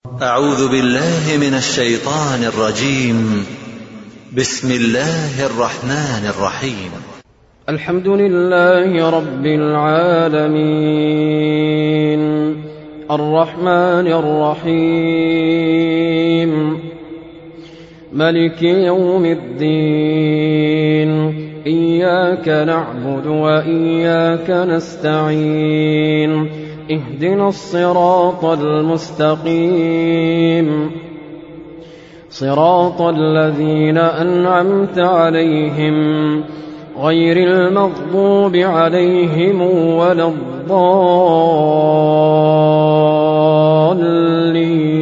أعوذ بالله من الشيطان الرجيم. بسم الله الرحمن الرحيم. الحمد لله رب العالمين، الرحمن الرحيم، ملك يوم الدين. إياك نعبد وإياك نستعين، اهدنا الصراط المستقيم، صراط الذين أنعمت عليهم غير المغضوب عليهم ولا الضالين.